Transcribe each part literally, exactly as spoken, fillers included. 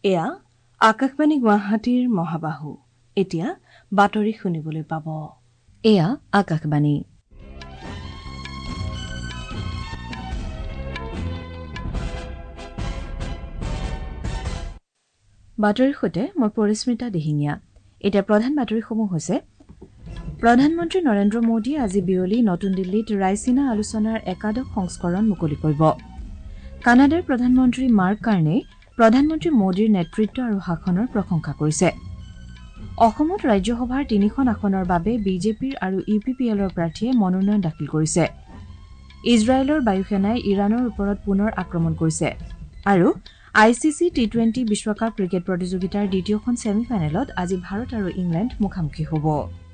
এয়া আকাশবাণী গুৱাহাটীৰ মহাবাহু এতিয়া বাতৰি শুনিবলৈ পাব। এয়া আকাশবাণী বাতৰিৰ সৈতে মই পৰিস্মিতা দিহিঙীয়া। এতিয়া প্ৰধান বাতৰিসমূহ হৈছে প্ৰধানমন্ত্ৰী নৰেন্দ্ৰ মোদীয়ে আজি বিয়লি নতুন দিল্লীত ৰাইছিনা আলোচনাৰ একাদশ সংস্কৰণ মুকলি কৰিব। কানাডাৰ প্ৰধানমন্ত্ৰী মাৰ্ক কাৰ্ণে প্ৰধানমন্ত্ৰী মোদীৰ নেতৃত্ব আৰু শাসনৰ প্ৰশংসা কৰিছে। অসমত ৰাজ্যসভাৰ তিনিখন আসনৰ বাবে বিজেপিৰ আৰু ইউ পি পি এলৰ প্ৰাৰ্থীয়ে মনোনয়ন দাখিল কৰিছে। ইজৰাইলৰ বায়ুসেনাই ইৰাণৰ ওপৰত পুনৰ আক্ৰমণ কৰিছে আৰু I C C T twenty বিশ্বকাপ ক্ৰিকেট প্ৰতিযোগিতাৰ দ্বিতীয়খন ছেমি ফাইনেলত আজি ভাৰত আৰু ইংলেণ্ড মুখামুখি হ'ব।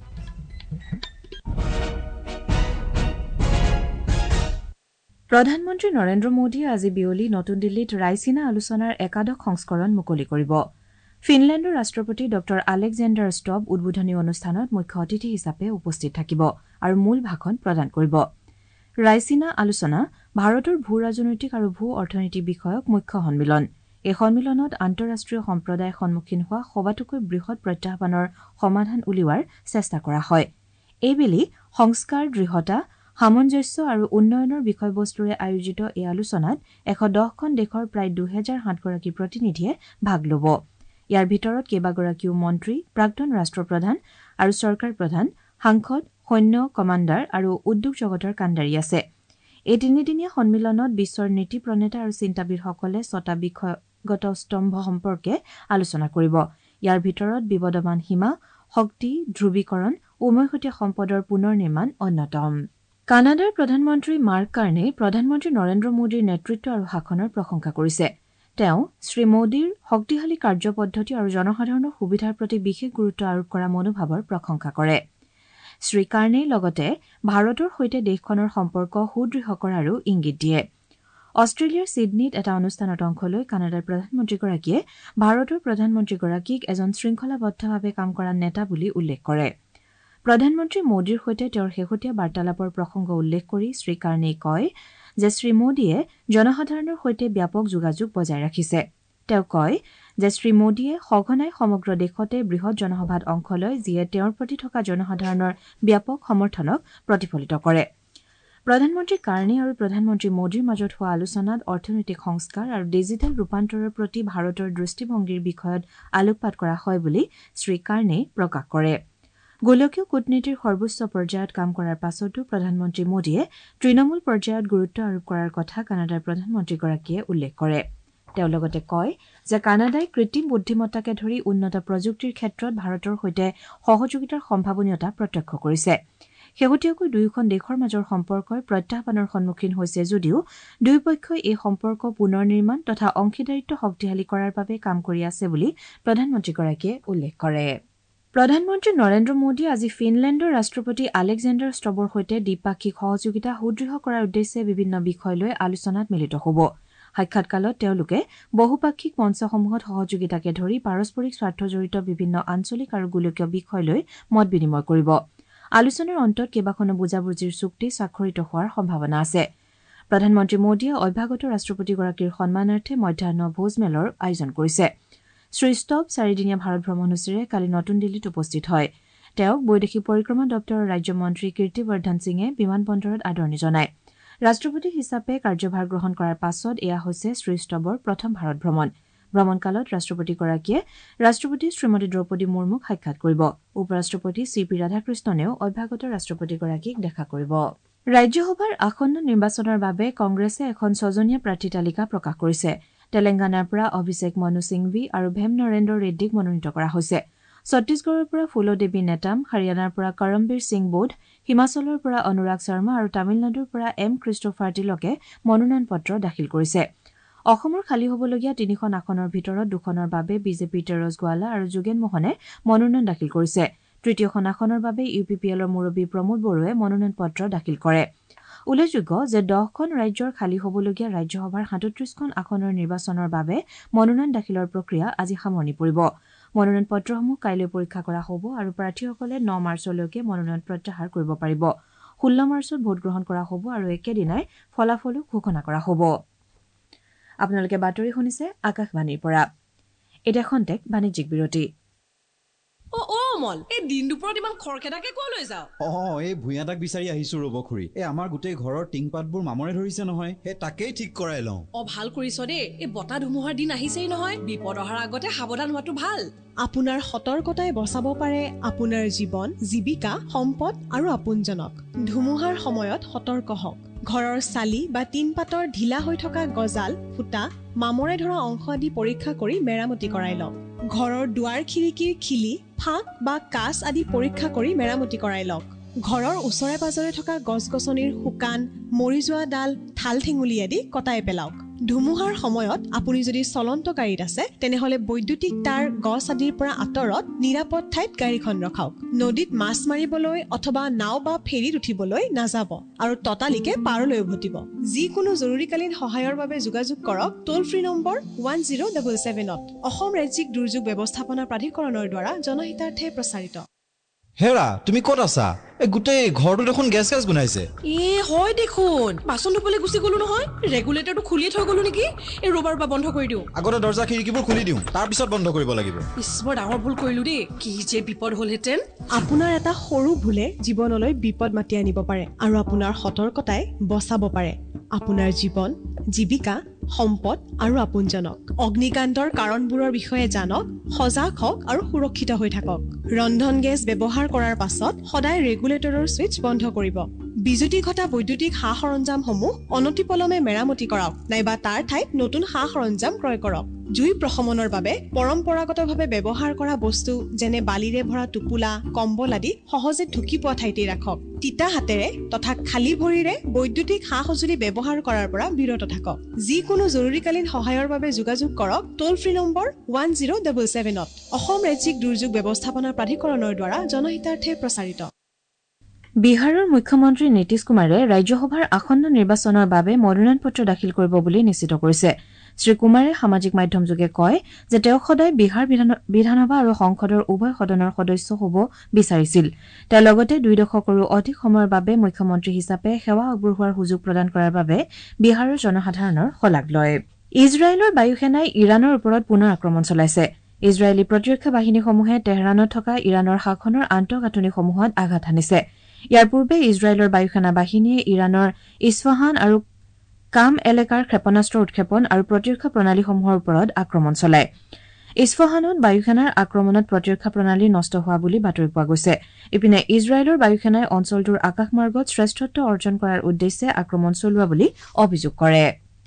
প্ৰধানমন্ত্ৰী নৰেন্দ্ৰ মোদীয়ে আজি বিয়লি নতুন দিল্লীত ৰাইছিনা আলোচনাৰ একাদশ সংস্কৰণ মুকলি কৰিব। ফিনলেণ্ডৰ ৰাষ্ট্ৰপতি ড আলেকজেণ্ডাৰ ষ্টব উদ্বোধনী অনুষ্ঠানত মুখ্য অতিথি হিচাপে উপস্থিত থাকিব আৰু মূল ভাষণ প্ৰদান কৰিব। ৰাইছিনা আলোচনা ভাৰতৰ ভূ ৰাজনৈতিক আৰু ভূ অৰ্থনৈতিক বিষয়ক মুখ্য সন্মিলন। এই সন্মিলনত আন্তঃৰাষ্ট্ৰীয় সম্প্ৰদায় সন্মুখীন হোৱা সবাতোকৈ বৃহৎ প্ৰত্যাহ্বানৰ সমাধান উলিওৱাৰ চেষ্টা কৰা হয়। এইবেলি সংস্কাৰ, দৃঢ়তা, সামঞ্জস্য আৰু উন্নয়নৰ বিষয়বস্তুৰে আয়োজিত এই আলোচনাত এশ দহখন দেশৰ প্ৰায় দুহেজাৰ সাতগৰাকী প্ৰতিনিধিয়ে ভাগ ল'ব। ইয়াৰ ভিতৰত কেইবাগৰাকীও মন্ত্ৰী, প্ৰাক্তন ৰাষ্ট্ৰপ্ৰধান আৰু চৰকাৰ প্ৰধান, সাংসদ, সৈন্য কমাণ্ডাৰ আৰু উদ্যোগ জগতৰ কাণ্ডাৰী আছে। এই তিনিদিনীয়া সন্মিলনত বিশ্বৰ নীতি প্ৰণেতা আৰু চিন্তাবিদসকলে ছটা বিষয়গত স্তম্ভ সম্পৰ্কে আলোচনা কৰিব। ইয়াৰ ভিতৰত বিবদমান সীমা, শক্তি, ধ্ৰুৱীকৰণ, উমৈহতীয়া সম্পদৰ পুনৰ নিৰ্মাণ অন্যতম। কানাডাৰ প্ৰধানমন্ত্ৰী মাৰ্ক কাৰ্ণে প্ৰধানমন্ত্ৰী নৰেন্দ্ৰ মোদীৰ নেতৃত্ব আৰু শাসনৰ প্ৰশংসা কৰিছে। তেওঁ শ্ৰীমোদীৰ শক্তিশালী কাৰ্যপদ্ধতি আৰু জনসাধাৰণৰ সুবিধাৰ প্ৰতি বিশেষ গুৰুত্ব আৰোপ কৰা মনোভাৱৰ প্ৰশংসা কৰে। শ্ৰীকাৰ্ণেই লগতে ভাৰতৰ সৈতে দেশখনৰ সম্পৰ্ক সুদৃঢ় কৰাৰো ইংগিত দিয়ে। অষ্ট্ৰেলিয়াৰ ছিডনীত এটা অনুষ্ঠানত অংশ লৈ কানাডাৰ প্ৰধানমন্ত্ৰীগৰাকীয়ে ভাৰতৰ প্ৰধানমন্ত্ৰীগৰাকীক এজন শৃংখলাবদ্ধভাৱে কাম কৰা নেতা বুলি উল্লেখ কৰে। প্ৰধানমন্ত্ৰী মোদীৰ সৈতে তেওঁৰ শেহতীয়া বাৰ্তালাপৰ প্ৰসংগ উল্লেখ কৰি শ্ৰীকাৰ্ণেই কয় যে শ্ৰীমোদীয়ে জনসাধাৰণৰ সৈতে ব্যাপক যোগাযোগ বজাই ৰাখিছে। তেওঁ কয় যে শ্ৰীমোদীয়ে সঘনাই সমগ্ৰ দেশতে বৃহৎ জনসভাত অংশ লয়, যিয়ে তেওঁৰ প্ৰতি থকা জনসাধাৰণৰ ব্যাপক সমৰ্থনক প্ৰতিফলিত কৰে। প্ৰধানমন্ত্ৰী কাৰ্ণে আৰু প্ৰধানমন্ত্ৰী মোদীৰ মাজত হোৱা আলোচনাত অৰ্থনৈতিক সংস্কাৰ আৰু ডিজিটেল ৰূপান্তৰৰ প্ৰতি ভাৰতৰ দৃষ্টিভংগীৰ বিষয়ত আলোকপাত কৰা হয় বুলি শ্ৰীকাৰ্ণেই প্ৰকাশ কৰে। গোলকীয় কূটনীতিৰ সৰ্বোচ্চ পৰ্যায়ত কাম কৰাৰ পাছতো প্ৰধানমন্ত্ৰী মোদীয়ে তৃণমূল পৰ্যায়ত গুৰুত্ব আৰোপ কৰাৰ কথা কানাডাৰ প্ৰধানমন্ত্ৰীগৰাকীয়ে উল্লেখ কৰে। তেওঁ লগতে কয় যে কানাডাই কৃত্ৰিম বুদ্ধিমত্তাকে ধৰি উন্নত প্ৰযুক্তিৰ ক্ষেত্ৰত ভাৰতৰ সৈতে সহযোগিতাৰ সম্ভাৱনীয়তা প্ৰত্যক্ষ কৰিছে। শেহতীয়াকৈ দুয়োখন দেশৰ মাজৰ সম্পৰ্কই প্ৰত্যাহ্বানৰ সন্মুখীন হৈছে যদিও দুয়োপক্ষই এই সম্পৰ্ক পুনৰ নিৰ্মাণ তথা অংশীদাৰিত্ব শক্তিশালী কৰাৰ বাবে কাম কৰি আছে বুলি প্ৰধানমন্ত্ৰীগৰাকীয়ে উল্লেখ কৰে। প্ৰধানমন্ত্ৰী নৰেন্দ্ৰ মোদীয়ে আজি ফিনলেণ্ডৰ ৰাষ্ট্ৰপতি আলেকজেণ্ডাৰ ষ্টবৰ সৈতে দ্বিপাক্ষিক সহযোগিতা সুদৃঢ় কৰাৰ উদ্দেশ্যে বিভিন্ন বিষয় লৈ আলোচনাত মিলিত হ'ব। সাক্ষাৎকালত তেওঁলোকে বহুপাক্ষিক মঞ্চসমূহত সহযোগিতাকে ধৰি পাৰস্পৰিক স্বাৰ্থজড়িত বিভিন্ন আঞ্চলিক আৰু গোলকীয় বিষয় লৈ মত বিনিময় কৰিব। আলোচনাৰ অন্তত কেইবাখনো বুজাবুজিৰ চুক্তি স্বাক্ষৰিত হোৱাৰ সম্ভাৱনা আছে। প্ৰধানমন্ত্ৰী মোদীয়ে অভ্যাগত ৰাষ্ট্ৰপতিগৰাকীৰ সন্মানাৰ্থে মধ্যাহ্ন ভোজমেলৰ আয়োজন কৰিছে। শ্ৰীষ্টব চাৰিদিনীয়া ভাৰত ভ্ৰমণসূচীৰে কালি নতুন দিল্লীত উপস্থিত হয়। তেওঁক বৈদেশিক পৰিক্ৰমা দপ্তৰৰ ৰাজ্যমন্ত্ৰী কীৰ্তিবৰ্ধন সিঙে বিমান বন্দৰত আদৰণি জনায়। ৰাষ্ট্ৰপতি হিচাপে কাৰ্যভাৰ গ্ৰহণ কৰাৰ পাছত এয়া হৈছে শ্ৰীষ্টবৰ প্ৰথম ভাৰত ভ্ৰমণ। ভ্ৰমণকালত ৰাষ্ট্ৰপতিগৰাকীয়ে ৰাষ্ট্ৰপতি শ্ৰীমতী দ্ৰৌপদী মুৰ্মুক সাক্ষাৎ কৰিব। উপ ৰাষ্ট্ৰপতি চি পি ৰাধাকৃষ্ণনেও অভ্যাগত ৰাষ্ট্ৰপতিগৰাকীক দেখা কৰিব। ৰাজ্যসভাৰ আসন্ন নিৰ্বাচনৰ বাবে কংগ্ৰেছে এখন ছজনীয়া প্ৰাৰ্থী তালিকা প্ৰকাশ কৰিছে। তেলেংগানাৰ পৰা অভিষেক মনু সিংভি আৰু ভেম নৰেন্দ্ৰ ৰেড্ডীক মনোনীত কৰা হৈছে। ছত্তীশগড়ৰ পৰা ফুলদেৱী নেতাম, হাৰিয়ানাৰ পৰা কৰমবীৰ সিং বোধ, হিমাচলৰ পৰা অনুৰাগ শৰ্মা আৰু তামিলনাডুৰ পৰা এম ক্ৰিষ্টোফাৰ তিলকে মনোনয়ন পত্ৰ দাখিল কৰিছে। অসমৰ খালী হ'বলগীয়া তিনিখন আসনৰ ভিতৰত দুখনৰ বাবে বিজেপিৰ তেৰজ গোৱালা আৰু যোগেন মোহনে মনোনয়ন দাখিল কৰিছে। তৃতীয়খন আসনৰ বাবে ইউ পি পি এলৰ মুৰব্বী প্ৰমোদ বড়োৱে মনোনয়ন পত্ৰ দাখিল কৰে। উল্লেখযোগ্য যে দহখন ৰাজ্যৰ খালী হ'বলগীয়া ৰাজ্যসভাৰ সাতত্ৰিশখন আসনৰ নিৰ্বাচনৰ বাবে মনোনয়ন দাখিলৰ প্ৰক্ৰিয়া আজি সামৰণি পৰিব। মনোনয়ন পত্ৰসমূহ কাইলৈ পৰীক্ষা কৰা হ'ব আৰু প্ৰাৰ্থীসকলে ন মাৰ্চলৈকে মনোনয়ন প্ৰত্যাহাৰ কৰিব পাৰিব। ষোল্ল মাৰ্চত ভোটগ্ৰহণ কৰা হ'ব আৰু একেদিনাই ফলাফলো ঘোষণা কৰা হ'ব। আপোনালোকে বাতৰি শুনিছে আকাশবাণীৰ পৰা। এতিয়া খন্তেক বাণিজ্যিক বিৰতি। অ অ মল এই দিন দুপৰত ইমান খৰখেদাকে কলৈ যাও? অ এই ভূঞাটাক বিচাৰি আহিছো ৰব খুৰী। এই আমাৰ গোটেই ঘৰৰ টিংপাতবোৰ মামৰে ধৰিছে নহয়, সেই তাকেই ঠিক কৰাই লওঁ। অ ভাল কৰিছ দেই, এই বতাহ ধুমুহাৰ দিন আহিছেই নহয়, বিপদ অহাৰ আগতে সাৱধান হোৱাটো ভাল। আপোনাৰ সতৰ্কতাই বচাব পাৰে আপোনাৰ জীৱন, জীৱিকা, সম্পদ আৰু আপোনজনক। ধুমুহাৰ সময়ত সতৰ্ক হওক। ঘৰৰ চালি বা টিনপাতৰ ঢিলা হৈ থকা গজাল, ফুটা, মামৰে ধৰা অংশ আদি পৰীক্ষা কৰি মেৰামতি কৰাই লওক। ঘৰৰ দুৱাৰ খিৰিকীৰ খিলি, ফাঁক বা কাঁচ আদি পৰীক্ষা কৰি মেৰামতি কৰাই লওক। ঘৰৰ ওচৰে পাজৰে থকা গছ গছনিৰ শুকান, মৰি যোৱা ডাল, ঠাল ঠেঙুলি আদি কটাই পেলাওক। ধুমুহাৰ সময়ত আপুনি যদি চলন্ত গাড়ীত আছে তেনেহলে বৈদ্যুতিক তাঁৰ, গছ আদিৰ পৰা আঁতৰত নিৰাপদ ঠাইত গাড়ীখন ৰখাওক। নদীত মাছ মাৰিবলৈ অথবা নাও বা ফেৰীত উঠিবলৈ নাযাব আৰু ততালিকে পাৰলৈ উভতিব। যিকোনো জৰুৰীকালীন সহায়ৰ বাবে যোগাযোগ কৰক toll free number one zero' double ছেভেনত। অসম ৰাজ্যিক দুৰ্যোগ ব্যৱস্থাপনা প্ৰাধিকৰণৰ দ্বাৰা জনহিতাৰ্থে প্ৰচাৰিত। হেৰা, তুমি ক'ত আছা? এই গোটেই ঘৰটো দেখোন গেছ গেছ গোন্ধাইছে। এ হয় দেখোন, বাচন ধুবলৈ গুচি গলো নহয়, ৰেগুলেটৰটো খুলিয়ে থৈ গলো নেকি? এই ৰবাৰ বা বন্ধ কৰি দিওঁ। আগতে দৰ্জা খিৰিকীবোৰ খুলি দিওঁ, তাৰ পিছত বন্ধ কৰিব লাগিব। বৰ ডাঙৰ ভুল কৰিলো দেই, কি যে বিপদ হলহেঁতেন। আপোনাৰ এটা সৰু ভুলে জীৱনলৈ বিপদ মাতি আনিব পাৰে আৰু আপোনাৰ সতৰ্কতাই বচাব পাৰে আপোনাৰ জীৱন, জীৱিকা, সম্পদ আৰু আপোনজনক। অগ্নিকাণ্ডৰ কাৰণবোৰৰ বিষয়ে জানক, সজাগ হওক আৰু সুৰক্ষিত হৈ থাকক। ৰন্ধন গেছ ব্যৱহাৰ কৰাৰ পাছত সদায় ৰেগুলেটৰৰ ছুইচ বন্ধ কৰিব। বিজুতি ঘটা বৈদ্যুতিক সা সৰঞ্জামসমূহ অনতিপলমে মেৰামতি কৰাওক নাইবা তাৰ ঠাইত নতুন সা সৰঞ্জাম ক্ৰয় কৰক। জুই প্ৰশমনৰ বাবে পৰম্পৰাগতভাৱে ব্যৱহাৰ কৰা বস্তু যেনে বালিৰে ভৰা টোপোলা, কম্বল আদি সহজে ঢুকি পোৱা ঠাইতে ৰাখক। তিতা হাতেৰে তথা খালী ভৰিৰে বৈদ্যুতিক সা সঁজুলি ব্যৱহাৰ কৰাৰ পৰা বিৰত থাকক। যিকোনো জৰুৰীকালীন সহায়ৰ বাবে যোগাযোগ কৰক toll free number one zero' double ছেভেনত। অসম ৰাজ্যিক দুৰ্যোগ ব্যৱস্থাপনা প্ৰাধিকৰণৰ দ্বাৰা জনহিতাৰ্থে প্ৰচাৰিত। বিহাৰৰ মুখ্যমন্ত্ৰী নীতিশ কুমাৰে ৰাজ্যসভাৰ আসন্ন নিৰ্বাচনৰ বাবে মনোনয়ন পত্ৰ দাখিল কৰিব বুলি নিশ্চিত কৰিছে। শ্ৰীকুমাৰে সামাজিক মাধ্যমযোগে কয় যে তেওঁ সদায় বিহাৰ বিধানসভা আৰু সংসদৰ উভয় সদনৰ সদস্য হ'ব বিচাৰিছিল। তেওঁ লগতে দুই দশকৰো অধিক সময়ৰ বাবে মুখ্যমন্ত্ৰী হিচাপে সেৱা আগবঢ়োৱাৰ সুযোগ প্ৰদান কৰাৰ বাবে বিহাৰৰ জনসাধাৰণৰ শলাগ লয়। ইজৰাইলৰ বায়ুসেনাই ইৰাণৰ ওপৰত পুনৰ আক্ৰমণ চলাইছে। ইজৰাইলী প্ৰতিৰক্ষা বাহিনীসমূহে তেহৰাণত থকা ইৰাণৰ শাসনৰ আন্তঃগাঁথনিসমূহত আঘাত হানিছে। ইয়াৰ পূৰ্বে ইজৰাইলৰ বায়ুসেনা বাহিনীয়ে ইৰাণৰ ইছফাহান আৰু কাম এলেকাৰ ক্ষেপণাস্ত্ৰ উৎক্ষেপণ আৰু প্ৰতিৰক্ষা প্ৰণালীসমূহৰ ওপৰত আক্ৰমণ চলায়। ইছফাহানত বায়ুসেনাৰ আক্ৰমণত প্ৰতিৰক্ষা প্ৰণালী নষ্ট হোৱা বুলি বাতৰি পোৱা গৈছে। ইপিনে ইজৰাইলৰ বায়ুসেনাই অঞ্চলটোৰ আকাশমাৰ্গত শ্ৰেষ্ঠত্ব অৰ্জন কৰাৰ উদ্দেশ্যে আক্ৰমণ চলোৱা বুলি অভিযোগ কৰে।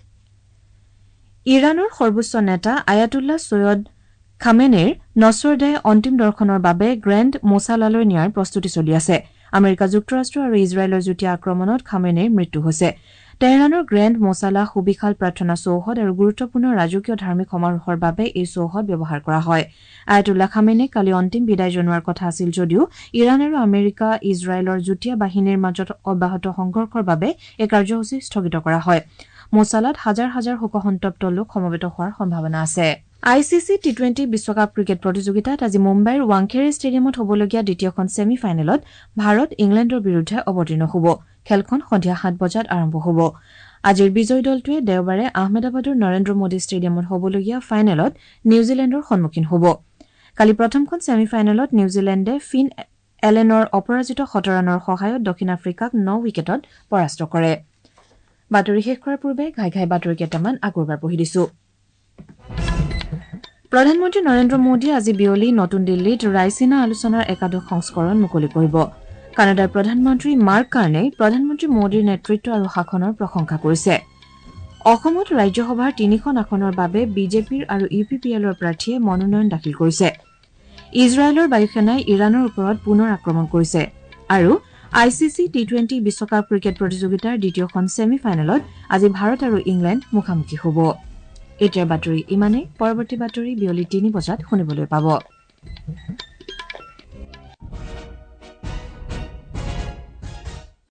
ইৰাণৰ সৰ্বোচ্চ নেতা আয়াতুল্লাহ ছৈয়দ খামেনেৰ নছৰদাই অন্তিম দৰ্শনৰ বাবে গ্ৰেণ্ড মোছালালৈ নিয়াৰ প্ৰস্তুতি চলি আছে। আমেৰিকা যুক্তৰাষ্ট্ৰ আৰু ইজৰাইলৰ যুটীয়া আক্ৰমণত খামেনেৰ মৃত্যু হৈছে। তেহৰানৰ গ্ৰেণ্ড মোছালা সুবিশাল প্ৰাৰ্থনা চৌহদ আৰু গুৰুত্বপূৰ্ণ ৰাজকীয় ধাৰ্মিক সমাৰোহৰ বাবে এই চৌহদ ব্যৱহাৰ কৰা হয়। আয়াতুল্লাহ খামেনেক কালি অন্তিম বিদায় জনোৱাৰ কথা আছিল যদিও ইৰাণ আৰু আমেৰিকা ইজৰাইলৰ যুটীয়া বাহিনীৰ মাজত অব্যাহত সংঘৰ্ষৰ বাবে এই কাৰ্যসূচী স্থগিত কৰা হয়। মোছালাত হাজাৰ হাজাৰ শোকসন্তপ্ত লোক সমবেত হোৱাৰ সম্ভাৱনা আছে। I C C T twenty বিশ্বকাপ ক্ৰিকেট প্ৰতিযোগিতাত আজি মুম্বাইৰ ৱাংখেড়ে ষ্টেডিয়ামত হ'বলগীয়া দ্বিতীয়খন ছেমি ফাইনেলত ভাৰত ইংলেণ্ডৰ বিৰুদ্ধে অৱতীৰ্ণ হ'ব। খেলখন সন্ধিয়া সাত বজাত আৰম্ভ হ'ব। আজিৰ বিজয়ী দলটোৱে দেওবাৰে আহমেদাবাদৰ নৰেন্দ্ৰ মোদী ষ্টেডিয়ামত হ'বলগীয়া ফাইনেলত নিউজিলেণ্ডৰ সন্মুখীন হ'ব। কালি প্ৰথমখন ছেমি ফাইনেলত নিউজিলেণ্ডে ফিন এলেনৰ অপৰাজিত শতৰানৰ সহায়ত দক্ষিণ আফ্ৰিকাক ন উইকেটত পৰাস্ত কৰে। বাতৰি শেষ কৰাৰ পূৰ্বে ঘাই ঘাই বাতৰি কেইটামান আকৌ এবাৰ পঢ়ি দিছো। প্ৰধানমন্ত্ৰী নৰেন্দ্ৰ মোদীয়ে আজি বিয়লি নতুন দিল্লীত ৰাইছিনা আলোচনাৰ একাদশ সংস্কৰণ মুকলি কৰিব। কানাডাৰ প্ৰধানমন্ত্ৰী মাৰ্ক কাৰ্নেই প্ৰধানমন্ত্ৰী মোদীৰ নেতৃত্ব আৰু শাসনৰ প্ৰশংসা কৰিছে। অসমত ৰাজ্যসভাৰ তিনিখন আসনৰ বাবে বিজেপিৰ আৰু ইউ পি পি এলৰ প্ৰাৰ্থীয়ে মনোনয়ন দাখিল কৰিছে। ইজৰাইলৰ বায়ুসেনাই ইৰাণৰ ওপৰত পুনৰ আক্ৰমণ কৰিছে আৰু I C C T twenty বিশ্বকাপ ক্ৰিকেট প্ৰতিযোগিতাৰ দ্বিতীয়খন ছেমি ফাইনেলত আজি ভাৰত আৰু ইংলেণ্ড মুখামুখি হ'ব। এতিয়াৰ বাতৰি ইমানে। পৰৱৰ্তী বাতৰি বিয়লি তিনি বজাত শুনিবলৈ পাব।